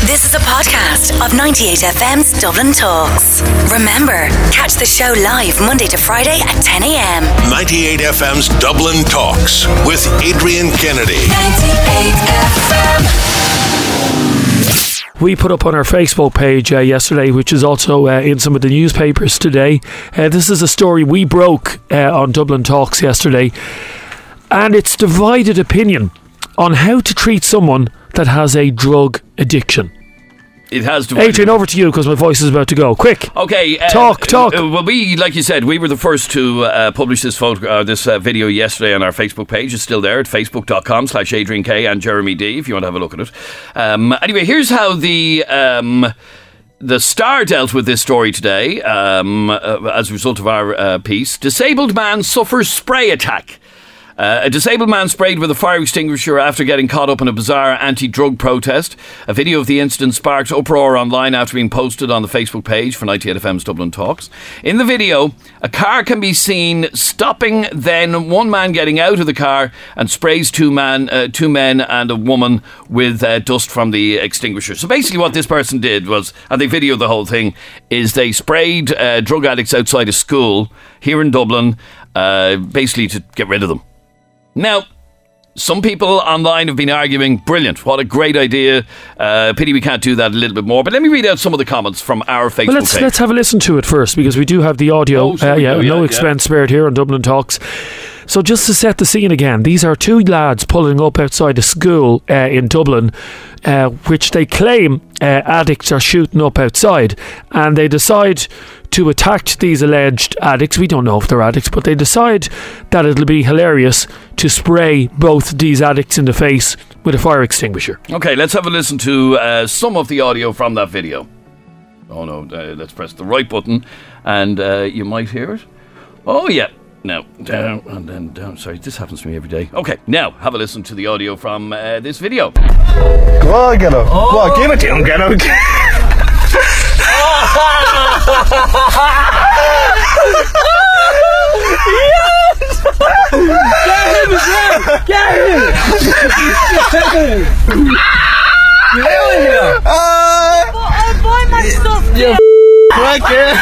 This is a podcast of 98FM's Dublin Talks. Remember, catch the show live Monday to Friday at 10 a.m. 98FM's Dublin Talks with Adrian Kennedy. 98FM. We put up on our Facebook page yesterday, which is also in some of the newspapers today. This is a story we broke on Dublin Talks yesterday, and it's divided opinion on how to treat someone that has a drug addiction. It has to. Adrian, over to you because my voice is about to go. Quick. Okay. Talk. Well, we, like you said, we were the first to publish this video yesterday on our Facebook page. It's still there at facebook.com/Adrian K and Jeremy D if you want to have a look at it. Anyway, here's how the Star dealt with this story today as a result of our piece. Disabled man suffers spray attack. A disabled man sprayed with a fire extinguisher after getting caught up in a bizarre anti-drug protest. A video of the incident sparked uproar online after being posted on the Facebook page for 98FM's Dublin Talks. In the video, a car can be seen stopping, then one man getting out of the car and sprays two men and a woman with dust from the extinguisher. So basically what this person did was, and they videoed the whole thing, is they sprayed drug addicts outside a school here in Dublin, basically to get rid of them. Now, some people online have been arguing, brilliant, what a great idea, pity we can't do that a little bit more. But let me read out some of the comments from our Facebook page. Let's have a listen to it first, because we do have the audio, no expense spared here on Dublin Talks. So just to set the scene again, these are two lads pulling up outside a school in Dublin, which they claim addicts are shooting up outside, and they decide to attack these alleged addicts. We don't know if they're addicts, but they decide that it'll be hilarious to spray both these addicts in the face with a fire extinguisher. Okay, let's have a listen to some of the audio from that video. Oh no, let's press the right button and you might hear it. Oh yeah. Now, down and then down. Sorry, this happens to me every day. Okay, now, have a listen to the audio from this video. Go on, get up. Go on, give it to him, get up. Yes! Get him as well! Get him! Get out of here! I'll buy my stuff. You fuck it!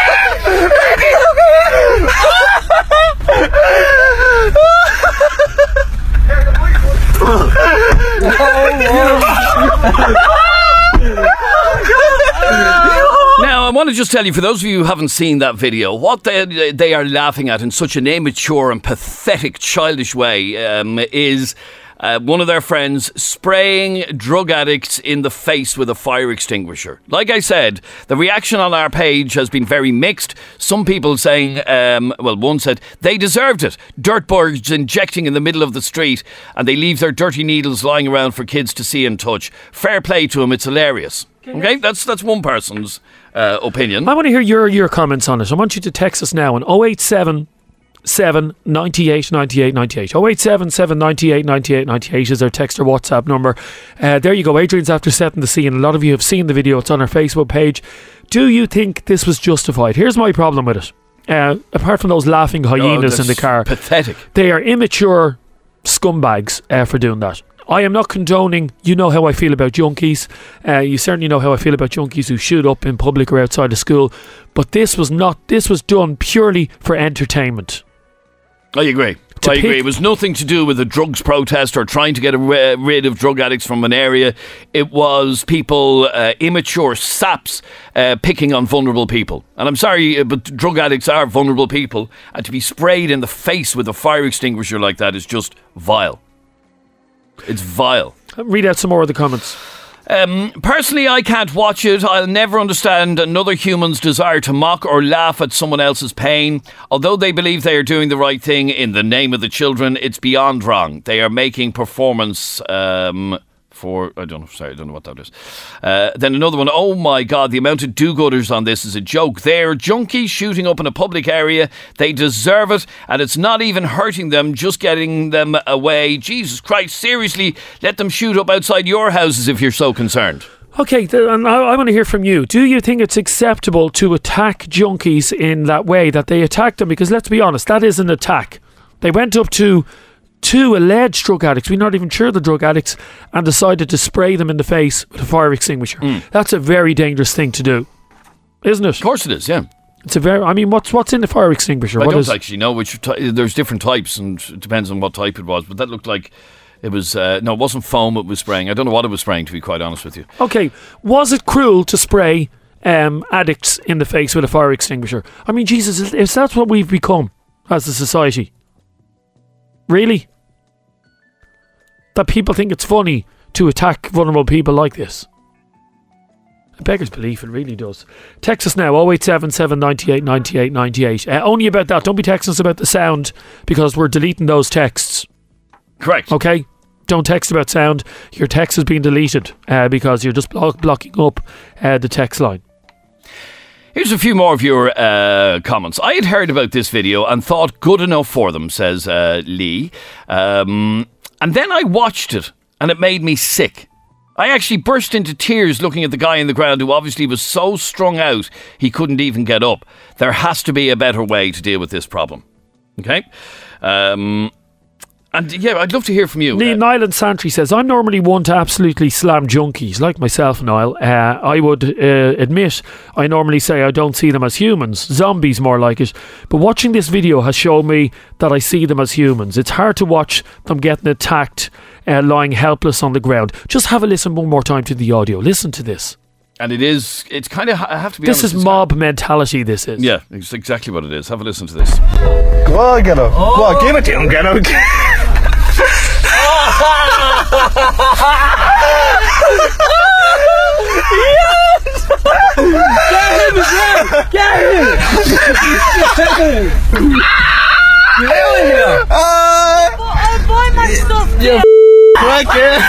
Now, I want to just tell you, for those of you who haven't seen that video, what they are laughing at in such an immature and pathetic, childish way is one of their friends spraying drug addicts in the face with a fire extinguisher. Like I said, the reaction on our page has been very mixed. Some people saying, one said, they deserved it. Dirtbags injecting in the middle of the street and they leave their dirty needles lying around for kids to see and touch. Fair play to them, it's hilarious. Okay, that's one person's opinion. I want to hear your comments on it. I want you to text us now on 087 798 98 98. 087 798 98 98 is our text or WhatsApp number. There you go. Adrian's after setting the scene. A lot of you have seen the video. It's on our Facebook page. Do you think this was justified? Here's my problem with it. Apart from those laughing hyenas in the car, pathetic. They are immature scumbags for doing that. I am not condoning, you know how I feel about junkies. You certainly know how I feel about junkies who shoot up in public or outside of school. But this was done purely for entertainment. I agree. It was nothing to do with a drugs protest or trying to get rid of drug addicts from an area. It was people, immature saps, picking on vulnerable people. And I'm sorry, but drug addicts are vulnerable people. And to be sprayed in the face with a fire extinguisher like that is just vile. It's vile. Read out some more of the comments. Personally, I can't watch it. I'll never understand another human's desire to mock or laugh at someone else's pain. Although they believe they are doing the right thing in the name of the children, it's beyond wrong. They are making performance I don't know what that is. Then another one, oh my God, the amount of do-gooders on this is a joke. They're junkies shooting up in a public area. They deserve it, and it's not even hurting them, just getting them away. Jesus Christ, seriously, let them shoot up outside your houses if you're so concerned. Okay, and I want to hear from you. Do you think it's acceptable to attack junkies in that way, that they attack them? Because let's be honest, that is an attack. They went up to two alleged drug addicts, we're not even sure the drug addicts, and decided to spray them in the face with a fire extinguisher. That's a very dangerous thing to do, isn't it? Of course it is, yeah. It's a very. I mean, what's in the fire extinguisher? I don't actually know which. There's different types, and it depends on what type it was. But that looked like it was. No, it wasn't foam. It was spraying. I don't know what it was spraying, to be quite honest with you. Okay, was it cruel to spray addicts in the face with a fire extinguisher? I mean, Jesus, if that's what we've become as a society, really, that people think it's funny to attack vulnerable people like this. It beggars belief, it really does. Text us now, 0877 98 98 98. Only about that. Don't be texting us about the sound, because we're deleting those texts. Correct. Okay? Don't text about sound. Your text is being deleted because you're just blocking up the text line. Here's a few more of your comments. I had heard about this video and thought good enough for them, says Lee. And then I watched it and it made me sick. I actually burst into tears looking at the guy in the ground who obviously was so strung out he couldn't even get up. There has to be a better way to deal with this problem. Okay? And yeah, I'd love to hear from you. Niall and Santry says, I'm normally one to absolutely slam junkies, like myself, Niall. I would admit, I normally say I don't see them as humans. Zombies, more like it. But watching this video has shown me that I see them as humans. It's hard to watch them getting attacked, lying helpless on the ground. Just have a listen one more time to the audio. Listen to this. And it's kind of, I have to be honest. This is mob mentality, this is. Yeah, it's exactly what it is. Have a listen to this. Go on, get up. Go on, give it to him, get up. Yes! Get him as well! Get him! Get out of here! I'll buy my stuff. You Okay.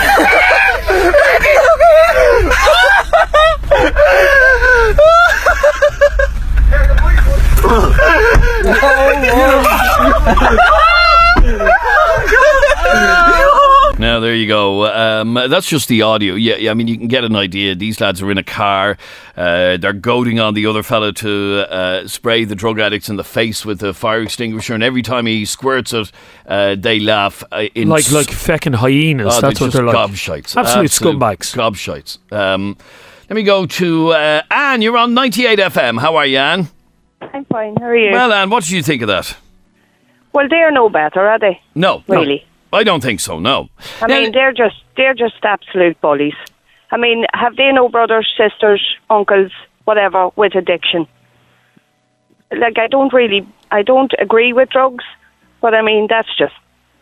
Now there you go. That's just the audio. Yeah, I mean, you can get an idea. These lads are in a car. They're goading on the other fella to spray the drug addicts in the face with a fire extinguisher, and every time he squirts it, they laugh. Like feckin' hyenas. That's what they're like. Gobshites. Absolute scumbags. Gobshites. Let me go to Anne. You're on 98 FM. How are you, Anne? I'm fine. How are you? Well, Anne, what did you think of that? Well, they're no better, are they? No. Really? I don't think so, no. I mean, they're just absolute bullies. I mean, have they no brothers, sisters, uncles, whatever, with addiction? Like, I don't agree with drugs, but I mean, that's just,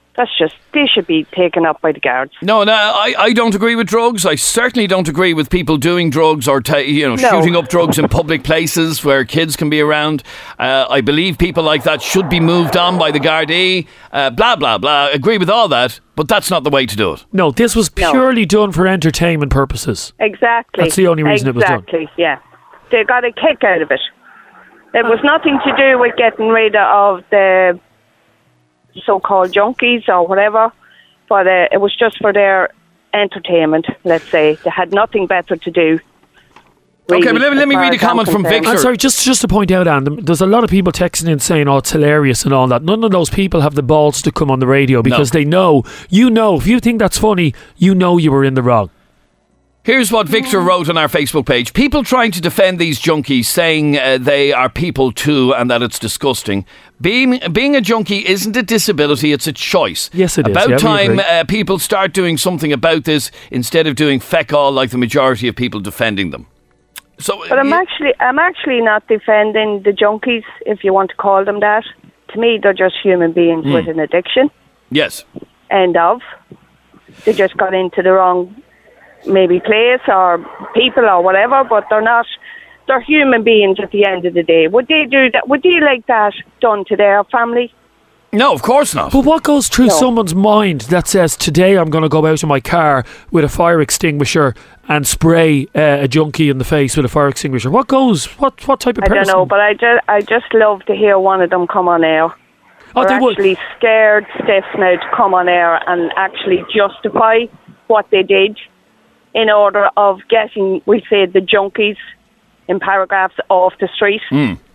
they should be taken up by the guards. No, I don't agree with drugs. I certainly don't agree with people doing drugs or shooting up drugs in public places where kids can be around. I believe people like that should be moved on by the Gardaí. Blah, blah, blah. Agree with all that, but that's not the way to do it. No, this was purely done for entertainment purposes. Exactly. That's the only reason it was done. Exactly, yeah. They got a kick out of it. It was nothing to do with getting rid of the so-called junkies or whatever, but it was just for their entertainment, let's say. They had nothing better to do. Really, okay, but let me read a comment from Victor. I'm sorry, just to point out, Anne, there's a lot of people texting in saying, oh, it's hilarious and all that. None of those people have the balls to come on the radio because they know, if you think that's funny, you know you were in the wrong. Here's what Victor wrote on our Facebook page. People trying to defend these junkies, saying they are people too and that it's disgusting. Being a junkie isn't a disability, it's a choice. Yes, it is. About time people start doing something about this instead of doing feck all like the majority of people defending them. So, but I'm actually not defending the junkies, if you want to call them that. To me, they're just human beings with an addiction. Yes. End of. They just got into the wrong maybe place or people or whatever, but they're human beings at the end of the day. Would they do that? Would they like that done to their family? No, of course not. But what goes through someone's mind that says, today I'm going to go out in my car with a fire extinguisher and spray a junkie in the face with a fire extinguisher? What type of person? I don't know, but I just love to hear one of them come on air. They're actually scared stiff now to come on air and actually justify what they did in order of getting, we say, the junkies in paragraphs off the street.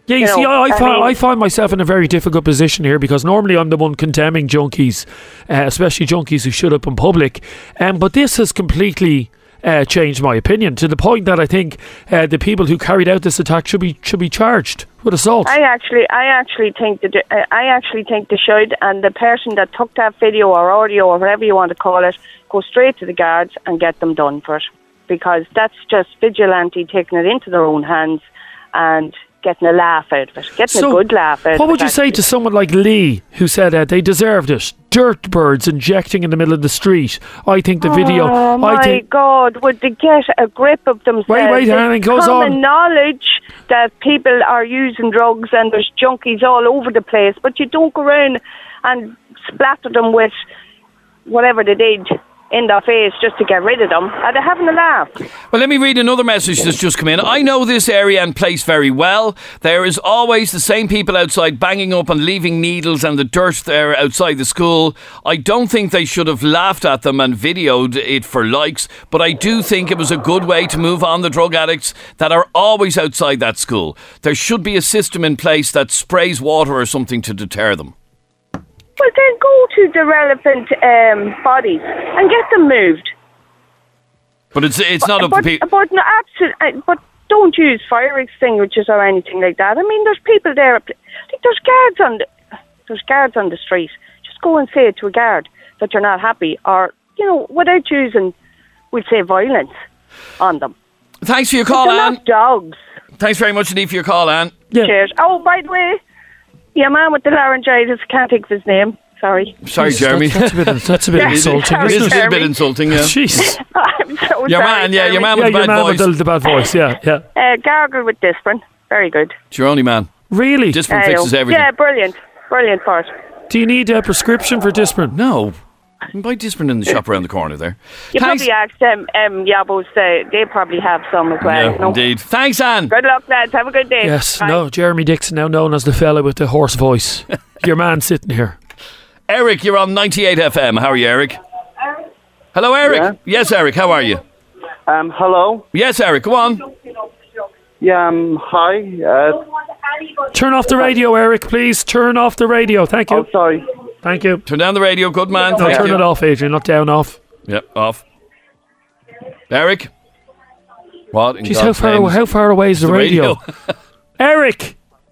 Yeah, you see, I find myself in a very difficult position here because normally I'm the one condemning junkies, especially junkies who shut up in public. But this has completely changed my opinion to the point that I think the people who carried out this attack should be charged with assault. I actually think they should, and the person that took that video or audio or whatever you want to call it, go straight to the guards and get them done for it, because that's just vigilante taking it into their own hands and getting a laugh out of it, getting a good laugh out of it. What would you say to someone like Lee, who said they deserved it? Dirt birds injecting in the middle of the street. I think the video... Oh, my God, would they get a grip of themselves? Wait, and it goes on. Common knowledge that people are using drugs and there's junkies all over the place, but you don't go around and splatter them with whatever they did in their face just to get rid of them. Are they having a laugh? Well, let me read another message that's just come in. I know this area and place very well. There is always the same people outside banging up and leaving needles and the dirt there outside the school. I don't think they should have laughed at them and videoed it for likes, but I do think it was a good way to move on the drug addicts that are always outside that school. There should be a system in place that sprays water or something to deter them. Well, then go to the relevant bodies and get them moved. But it's not up to people. But no, absolutely. But don't use fire extinguishers or anything like that. I mean, there's people there. I think there's guards on the street. Just go and say to a guard that you're not happy, or without using, we'd say, violence on them. Thanks for your call, Anne. Anne. Not dogs. Thanks very much indeed for your call, Anne. Yeah. Cheers. Oh, by the way. Yeah, man with the laryngitis, can't think of his name. Sorry, Jeremy. That's a bit insulting. Sorry, it is a bit insulting, yeah. Jeez. I'm so your sorry. Your man with the bad voice. With the bad voice, yeah. Gargle with Disprin. Very good. It's your only man. Really? Disprin fixes everything. Yeah, brilliant part. Do you need a prescription for Disprin? No. You can buy Disprin in the shop around the corner there. You probably asked them, Yabos, they probably have some as well. Yeah, indeed. Thanks, Anne. Good luck, lads. Have a good day. Yes, Bye. no, Jeremy Dixon, now known as the fella with the hoarse voice. Your man sitting here. Eric, you're on 98 FM. How are you, Eric? Hello, Eric. Yeah. Yes, Eric, how are you? Hello? Yes, Eric, go on. Yeah, hi. Turn off the radio, Eric, please. Turn off the radio. Thank you. Oh, sorry. Thank you. Turn down the radio, good man. No, turn it off, Adrian, not down, off. Yep, off. Eric? What? Jeez, how far away is the radio? Eric!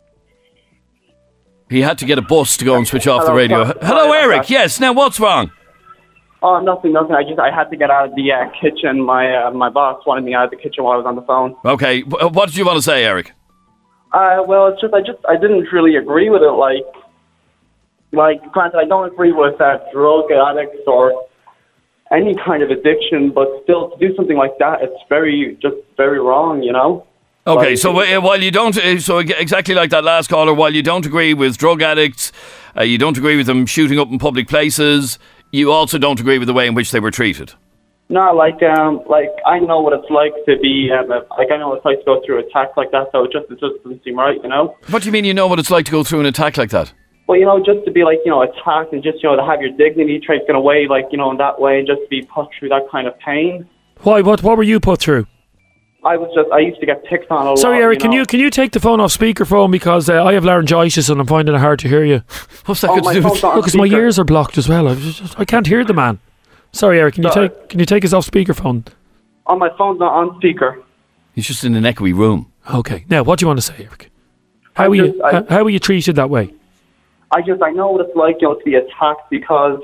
He had to get a bus to go and switch off the radio. Hello, Eric. Yes, now what's wrong? Oh, nothing. I had to get out of the kitchen. My boss wanted me out of the kitchen while I was on the phone. Okay, what did you want to say, Eric? Well, it's just I didn't really agree with it. Like, granted, I don't agree with drug addicts or any kind of addiction, but still to do something like that, it's very wrong, you know? Okay, like, so while you don't, so exactly like that last caller, while you don't agree with drug addicts, you don't agree with them shooting up in public places, you also don't agree with the way in which they were treated. No, like I know what it's like to be, I know what it's like to go through attacks like that, so it just doesn't seem right, you know? What do you mean you know what it's like to go through an attack like that? Well, just to be attacked and just, to have your dignity taken away, in that way, and just be put through that kind of pain. Why? What were you put through? I used to get picked on a lot. Sorry, Eric, can you take the phone off speakerphone because I have laryngitis and I'm finding it hard to hear you. What's that got to do with? Because my ears are blocked as well. I can't hear the man. Sorry, Eric, can you take us off speakerphone? Oh, my phone's not on speaker. He's just in an echoey room. Okay. Now, what do you want to say, Eric? How were you treated that way? I know what it's like, to be attacked because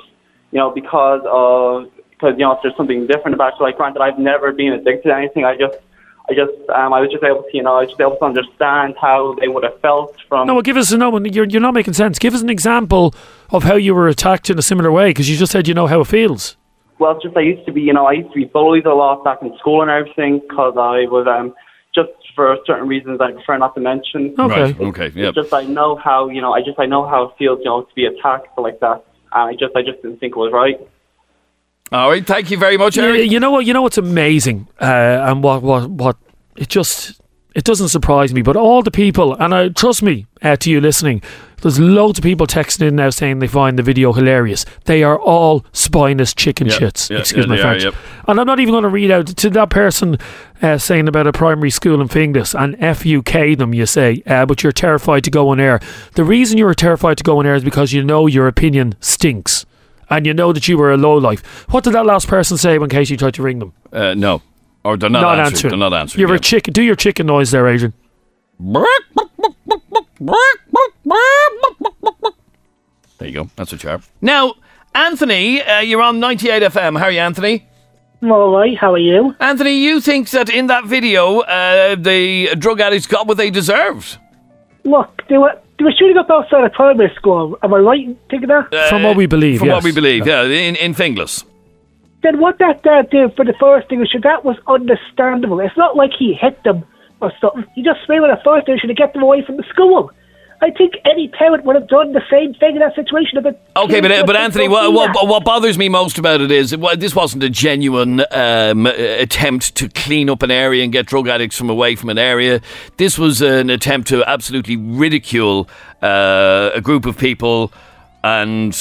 if there's something different about it. Like, granted, I've never been addicted to anything. I was just able to, understand how they would have felt from. No, well, give us you're not making sense. Give us an example of how you were attacked in a similar way, because you just said you know how it feels. Well, it's just I used to be bullied a lot back in school and everything because I was just for certain reasons I prefer not to mention. Okay. Right. Okay. Yeah. Just I know how I know how it feels to be attacked like that, and I just didn't think it was right. All right, thank you very much, Eric. You know what's amazing, and what it just It doesn't surprise me, but all the people, and trust me, to you listening, there's loads of people texting in now saying they find the video hilarious. They are all spineless chicken shits. Excuse my French. And I'm not even going to read out to that person saying about a primary school in Finglas and FUK them, you say, but you're terrified to go on air. The reason you're terrified to go on air is because you know your opinion stinks. And you know that you were a lowlife. What did that last person say when Casey tried to ring them? No. Or they're not answering. They're not answering. You're a chicken. Do your chicken noise there, Adrian. There you go. That's a chirp. Now, Anthony, you're on 98 FM. How are you, Anthony? I'm all right. How are you? Anthony, you think that in that video, the drug addicts got what they deserved? Look, they were shooting up outside a primary school. Am I right in thinking that? From what we believe, From what we believe, in Finglas. Then what that did for the fire extinguisher, that was understandable. It's not like he hit them or something. He just sprayed with a fire extinguisher to get them away from the school. I think any parent would have done the same thing in that situation. Okay, but Anthony, what bothers me most about it is this wasn't a genuine attempt to clean up an area and get drug addicts away from an area. This was an attempt to absolutely ridicule a group of people and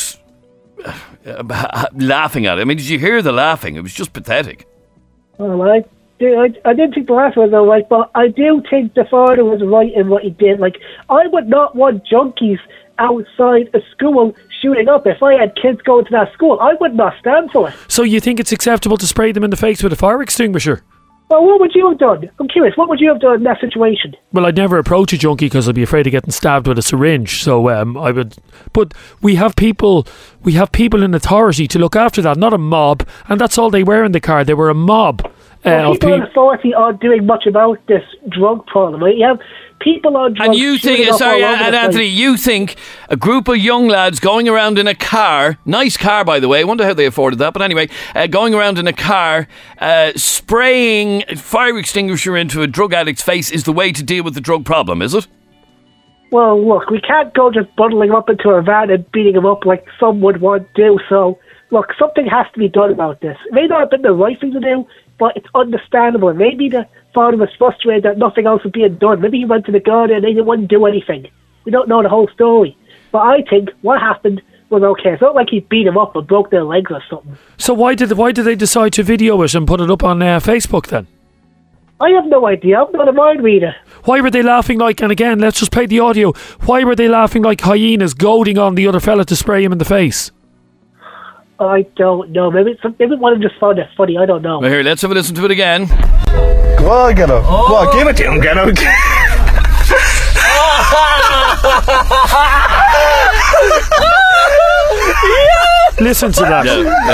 laughing at it. I mean, did you hear the laughing? It was just pathetic. Well, I didn't think the last one was all right, but I do think the father was right in what he did. Like, I would not want junkies outside a school shooting up. If I had kids going to that school, I would not stand for it. So you think it's acceptable to spray them in the face with a fire extinguisher? Well, what would you have done? I'm curious, what would you have done in that situation? Well, I'd never approach a junkie because I'd be afraid of getting stabbed with a syringe. So I would. But we have people in authority to look after that, not a mob. And that's all they were in the car. They were a mob. People in authority aren't doing much about this drug problem. Right? You have people on drugs. And you think, Anthony, you think a group of young lads going around in a car, nice car by the way, I wonder how they afforded that, but anyway, going around in a car, spraying fire extinguisher into a drug addict's face is the way to deal with the drug problem, is it? Well, look, we can't go just bundling up into a van and beating them up like some would want to do, so look, something has to be done about this. It may not have been the right thing to do, but it's understandable. Maybe the father was frustrated that nothing else was being done. Maybe he went to the garden and they didn't want to do anything. We don't know the whole story. But I think what happened was okay. It's not like he beat him up and broke their legs or something. So why did they decide to video it and put it up on Facebook then? I have no idea. I'm not a mind reader. Why were they laughing like, and again, let's just play the audio. Why were they laughing like hyenas goading on the other fella to spray him in the face? I don't know. Maybe one of them just found it funny. I don't know. Well, here, let's have a listen to it again. Go on, get up. Go on, give it to him, get up. Listen to that.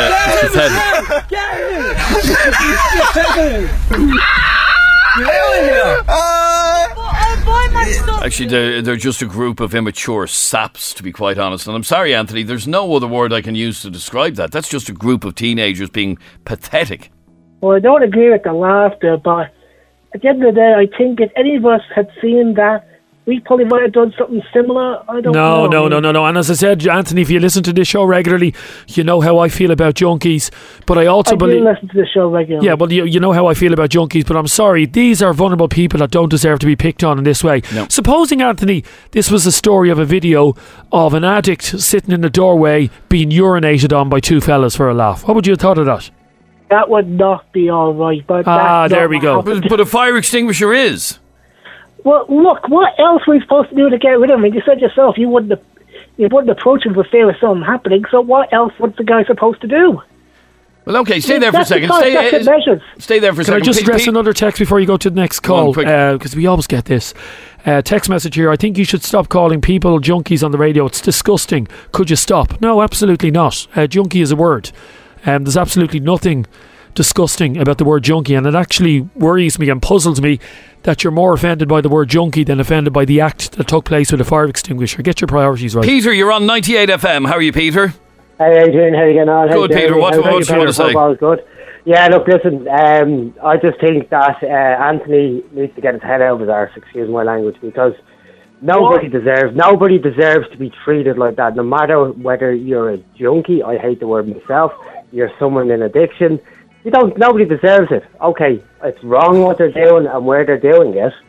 Actually, they're just a group of immature saps, to be quite honest. And I'm sorry, Anthony, there's no other word I can use to describe that. That's just a group of teenagers being pathetic. Well, I don't agree with the laughter, but at the end of the day, I think if any of us had seen that, we probably might have done something similar. I don't know. No. And as I said, Anthony, if you listen to this show regularly, you know how I feel about junkies. But I also believe... I do listen to the show regularly. Yeah, well, you know how I feel about junkies, but I'm sorry, these are vulnerable people that don't deserve to be picked on in this way. No. Supposing, Anthony, this was a story of a video of an addict sitting in the doorway being urinated on by two fellas for a laugh. What would you have thought of that? That would not be all right. But there we go. But a fire extinguisher is. Well, look, what else were we supposed to do to get rid of him? You said yourself you wouldn't approach him for fear of something happening, so what else was the guy supposed to do? Well, okay, stay there for a second. Stay there for a second. Can I just address another text before you go to the next call? Because we always get this. Text message here. I think you should stop calling people junkies on the radio. It's disgusting. Could you stop? No, absolutely not. Junkie is a word. There's absolutely nothing disgusting about the word junkie, and it actually worries me and puzzles me that you're more offended by the word junkie than offended by the act that took place with a fire extinguisher. Get your priorities right. Peter, you're on 98 FM. How are you, Peter? Hey, Adrian, how are you getting on? Good, Peter. What do you want to say? Good. Yeah, look, listen, I just think that Anthony needs to get his head out of his arse, excuse my language, because nobody deserves to be treated like that, no matter whether you're a junkie, I hate the word myself, you're someone in addiction. Nobody deserves it. Okay, it's wrong what they're doing and where they're doing it,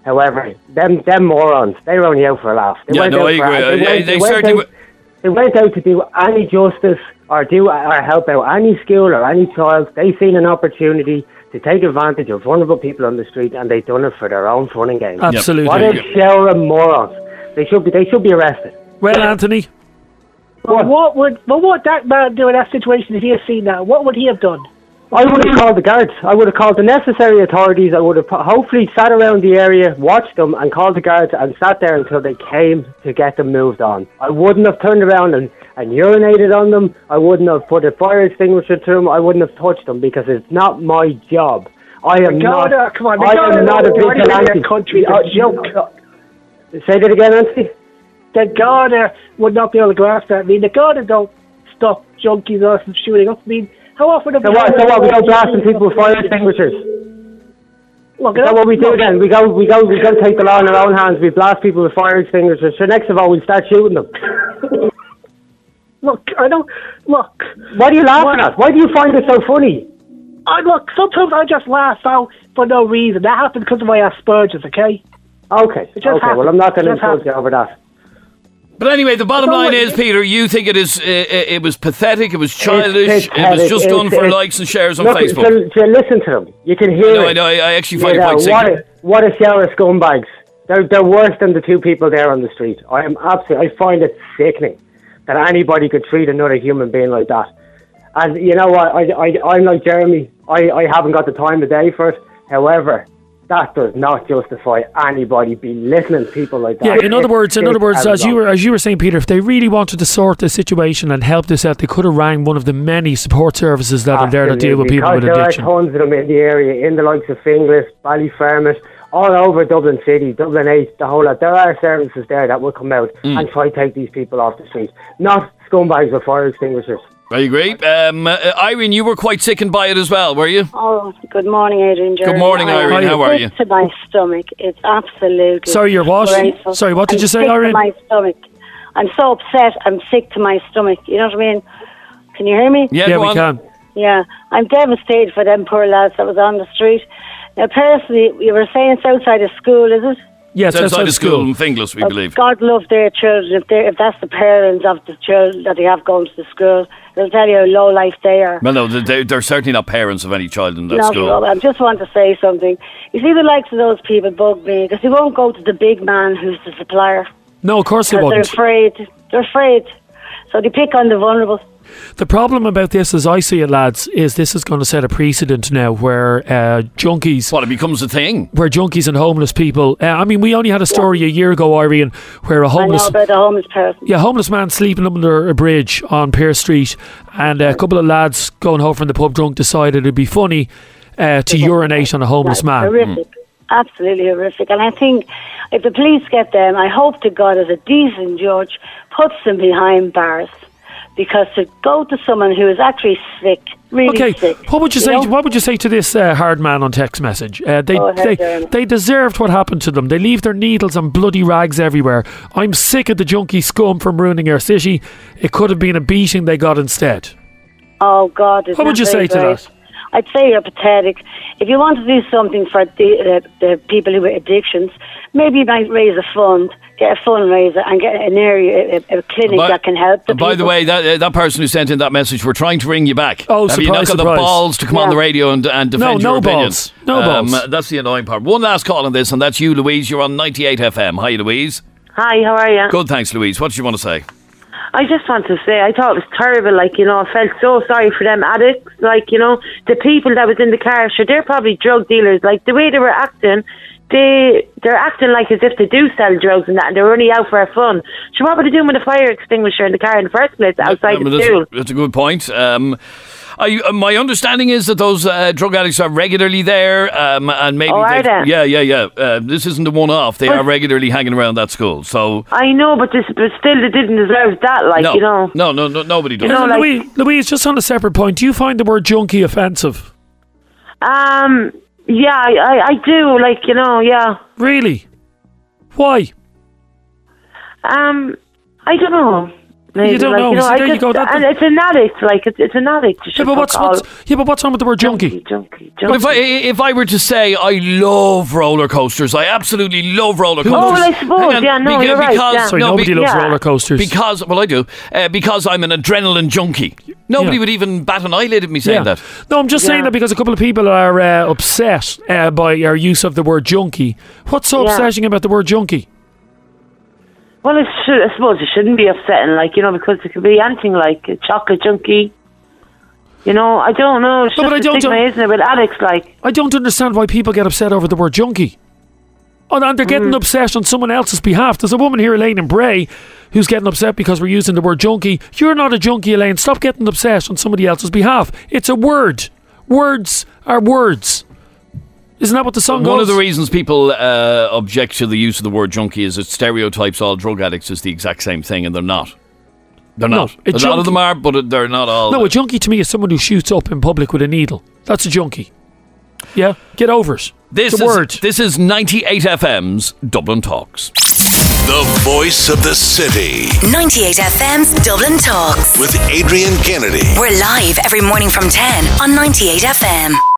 However, them morons, they were only out for a laugh. I agree. They went out to do any justice or help out any school or any child. They seen an opportunity to take advantage of vulnerable people on the street, and they done it for their own fun and games. Absolutely. What a shower of morons! They should be arrested. Well, Anthony, what would that man do in that situation if he had seen that? What would he have done? I would have called the guards. I would have called the necessary authorities. I would have hopefully sat around the area, watched them, and called the guards and sat there until they came to get them moved on. I wouldn't have turned around and urinated on them. I wouldn't have put a fire extinguisher to them. I wouldn't have touched them because it's not my job. I am not a vigilante. Country, joke. Say that again, Anthony. The Garda would not be able to grasp that. I mean, the Garda don't stop junkies or from shooting up. I mean, how often have So what? We go blasting people with fire extinguishers. Look, is that what we do then? We go take the law in our own hands. We blast people with fire extinguishers. So next of all, we'll start shooting them. Look, I don't. Look. What are you laughing at? Why do you find it so funny? Look, sometimes I just laugh out for no reason. That happens because of my Asperger's, okay? Okay. Well, I'm not going to insult you over that. But anyway, the bottom line is, Peter, you think it was pathetic, it was childish, it was just done for likes and shares on Facebook. So listen to them. You can hear it. I actually find it quite sick. What a shower of scumbags. They're worse than the two people there on the street. I find it sickening that anybody could treat another human being like that. And you know what? I'm like Jeremy. I haven't got the time of day for it. However, that does not justify anybody belittling people like that. Yeah, in other words, as you were saying, Peter, if they really wanted to sort the situation and help this out, they could have rang one of the many support services that are there to deal with people with addiction. There are tons of them in the area, in the likes of Finglas, Ballyfermot, all over Dublin City, Dublin 8, the whole lot. There are services there that will come out and try to take these people off the street, not scumbags with fire extinguishers. I agree. Irene, you were quite sickened by it as well, were you? Oh, good morning, Adrian. Jeremy. Good morning, Irene. How are you? To my stomach. It's absolutely. Sorry, you're what? Grateful. Sorry, what did you say, Irene? To my stomach. I'm so upset. I'm sick to my stomach. You know what I mean? Can you hear me? Yeah, we can. Yeah, I'm devastated for them poor lads that was on the street. Now, personally, you were saying it's outside of school, is it? Yes, outside of school in Finglas, we believe. God love their children. If that's the parents of the children that they have going to the school, they'll tell you how low life they are. Well, no, they're certainly not parents of any child in that school. No, I just want to say something. You see, the likes of those people bug me because they won't go to the big man who's the supplier. No, of course they won't. They're afraid. So they pick on the vulnerable. The problem about this, as I see it, lads, is this is going to set a precedent now where junkies... Well, it becomes a thing. Where junkies and homeless people... I mean, we only had a story a year ago, Irene, where a homeless... I know about a homeless person. Yeah, a homeless man sleeping under a bridge on Pearse Street, and a couple of lads going home from the pub drunk decided it'd be funny to urinate on a homeless man. Horrific. Absolutely horrific. And I think if the police get them, I hope to God as a decent judge puts them behind bars. Because to go to someone who is actually sick, really sick. What would you say? What would you say to this hard man on text message? They deserved what happened to them. They leave their needles and bloody rags everywhere. I'm sick of the junkie scum from ruining our city. It could have been a beating they got instead. Oh God! What would you say to that? I'd say you're pathetic. If you want to do something for the people who have addictions, maybe you might raise a fund, get a fundraiser and get an area, a clinic that can help the people. By the way, that person who sent in that message, we're trying to ring you back. Oh, have you not got the balls to come on the radio and defend your opinions? No balls. That's the annoying part. One last call on this, and that's you, Louise. You're on 98 FM. Hi, Louise. Hi, how are you? Good, thanks, Louise. What did you want to say? I just want to say, I thought it was terrible, I felt so sorry for them addicts, the people that was in the car, sure, they're probably drug dealers, the way they were acting, they're acting like as if they do sell drugs and that, and they're only out for fun. So what were they doing with a fire extinguisher in the car in the first place, outside the school? That's a good point. My understanding is that those drug addicts are regularly there, and maybe are they? Yeah. This isn't a one-off. They are regularly hanging around that school. So I know, but still, they didn't deserve that. No, nobody does. Louise, just on a separate point, do you find the word junkie offensive? Yeah, I do. Yeah. Really? Why? I don't know. Maybe, You don't like, know. You know So I there you just, go. and it's an addict. Like it's an addict. Yeah, but what's wrong with the word junkie? Junkie. But if I were to say I love roller coasters, I absolutely love roller coasters. Oh, well, I suppose, yeah, no, you're right. Yeah. Sorry, nobody loves roller coasters. Because, well, I do. Because I'm an adrenaline junkie. Nobody would even bat an eyelid at me saying that. No, I'm just saying that because a couple of people are upset by our use of the word junkie. What's so upsetting about the word junkie? Well, I suppose it shouldn't be upsetting, like, you know, because it could be anything like a chocolate junkie. You know, I don't know. It's just a stigma, isn't it, with addicts, like. I don't understand why people get upset over the word junkie. Oh, and they're getting upset on someone else's behalf. There's a woman here, Elaine in Bray, who's getting upset because we're using the word junkie. You're not a junkie, Elaine. Stop getting upset on somebody else's behalf. It's a word. Words are words. Isn't that what the song goes? One of the reasons people object to the use of the word junkie is it stereotypes all drug addicts as the exact same thing, and they're not. They're not. A lot of them are, but they're not all. No, a junkie to me is someone who shoots up in public with a needle. That's a junkie. Yeah? Get over it. This is 98 FM's Dublin Talks. The voice of the city. 98 FM's Dublin Talks. With Adrian Kennedy. We're live every morning from 10 on 98 FM.